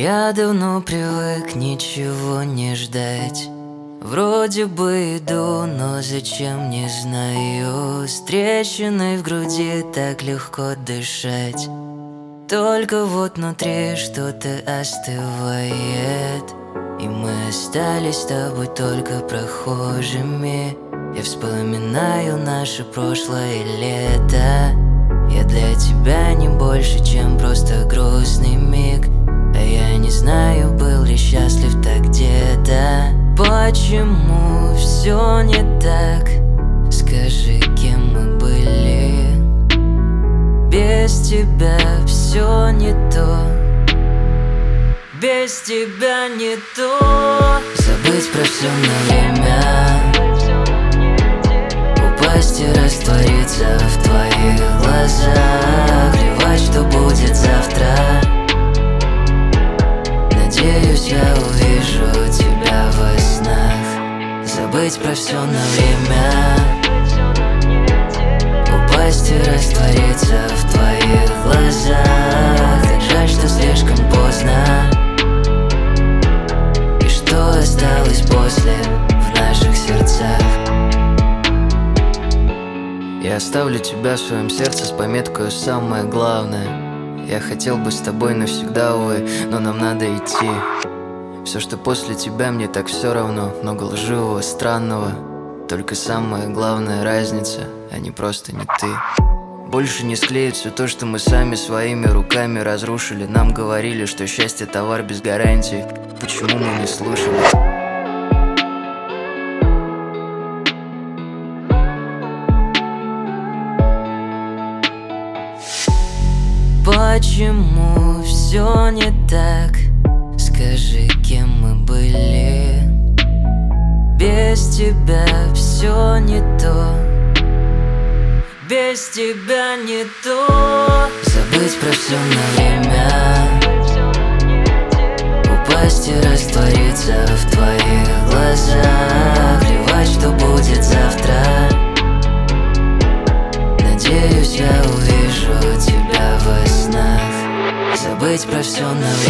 Я давно привык ничего не ждать. Вроде бы иду, но зачем, не знаю. С трещиной в груди так легко дышать. Только вот внутри что-то остывает, и мы остались с тобой только прохожими. Я вспоминаю наше прошлое лето. Я для тебя не больше, чем просто грустный миг. А я не знаю, был ли счастлив так где-то. Почему все не так? Скажи, кем мы были? Без тебя все не то. Без тебя не то. Забыть про все на время, упасть и раствориться в твоих глазах. Плевать, что будет завтра. Надеюсь, я увижу тебя во снах. Забыть про все на время, упасть и раствориться в твоих глазах. Так жаль, что слишком поздно, и что осталось после в наших сердцах. Я оставлю тебя в своем сердце с пометкой «Самое главное». Я хотел бы с тобой навсегда, увы, но нам надо идти. Все, что после тебя, мне так все равно. Много лживого, странного. Только самая главная разница, они просто не ты. Больше не склеит все то, что мы сами своими руками разрушили. Нам говорили, что счастье товар без гарантии. Почему мы не слушали? Почему все не так? Скажи, кем мы были? Без тебя все не то. Без тебя не то. Забыть про все на время, упасть и раствориться в твоих глазах. Плевать, что будет завтра. Надеюсь, я увижу тебя во снах. Забыть про все на